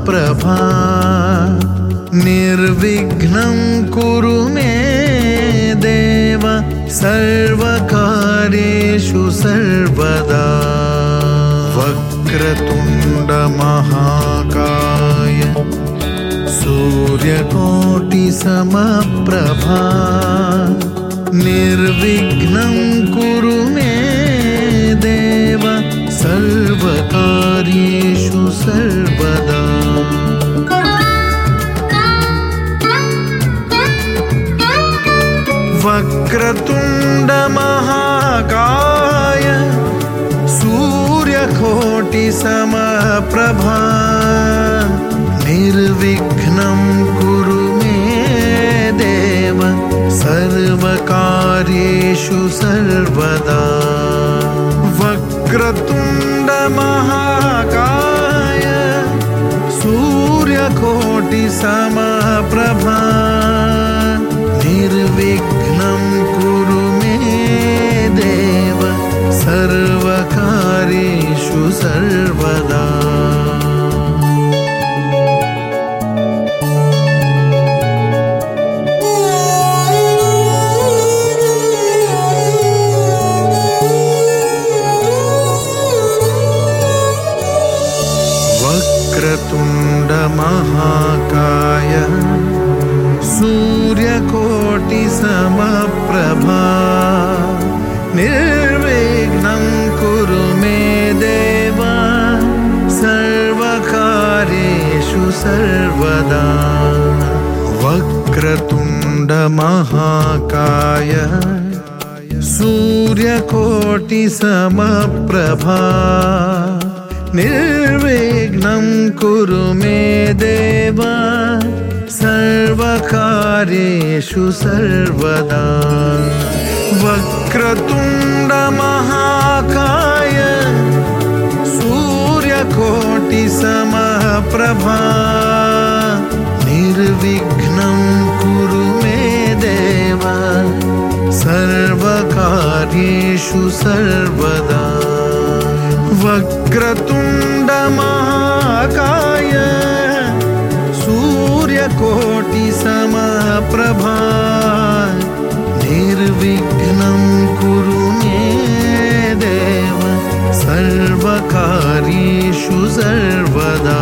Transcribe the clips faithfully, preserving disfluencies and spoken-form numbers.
समप्रभा निर्विघ्नं कुरु मे देव सर्वकार्येषु सर्वदा वक्रतुण्ड महाकाय सूर्यकोटि समप्रभा निर्विघ्नं कुरु मे देव सर्वकार्येषु सर्वदा वक्रतुण्ड महाकाय सूर्यकोटि समप्रभा निर्विघ्नं कुरु मे देव सर्वकार्येषु सर्वदा वक्रतुण्ड महाकाय सूर्यकोटि समप्रभा निर्विघ्नं कुरु मे देव सर्वकार्येषु सर्वदा वक्रतुण्ड महाकाय सूर्यकोटि समप्रभा निर्विघ्नं कुरु मे देव सर्वकार्येषु सर्वदा वक्रतुण्ड महाकाय सूर्यकोटि समप्रभा निर्विघ्नं कुरु मे देव सर्वकार्येषु सर्वदा वक्रतुण्ड महाकाय सूर्यकोटि समप्रभा निर्विघ्नं कुरु मे देव सर्वकार्येषु सर्वदा वक्रतुण्ड महाकाय सूर्यकोटि समप्रभा निर्विघ्नं कुरु मे देव सर्वकार्येषु सर्वदा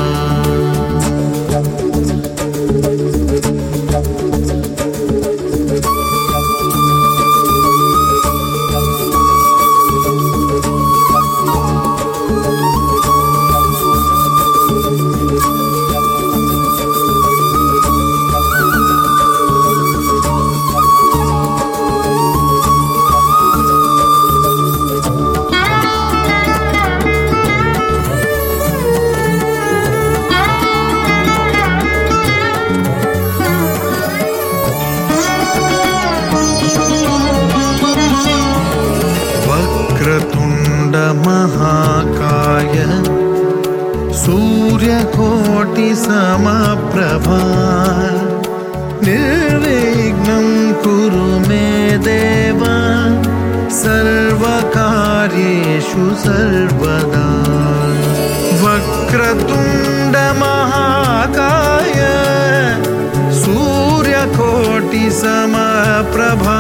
वक्रतुण्ड महाकाय सूर्यकोटि समप्रभा निर्विघ्नं कुरु मे देव सर्वकार्येषु सर्वदा वक्रतुण्ड महाकाय सूर्यकोटि समप्रभा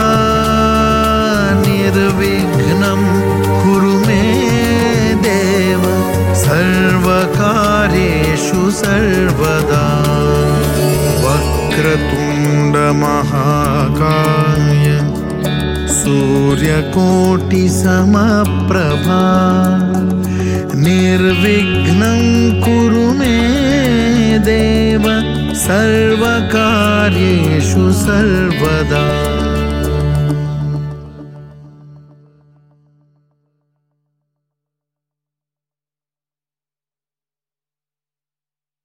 निर्विघ्नं कुरु मे देव सर्वकार्येषु सर्वदा वक्रतुण्ड महाकाय सूर्यकोटि समप्रभा निर्विघ्नं कुरु मे देव सर्वकार्येषु सर्वदा।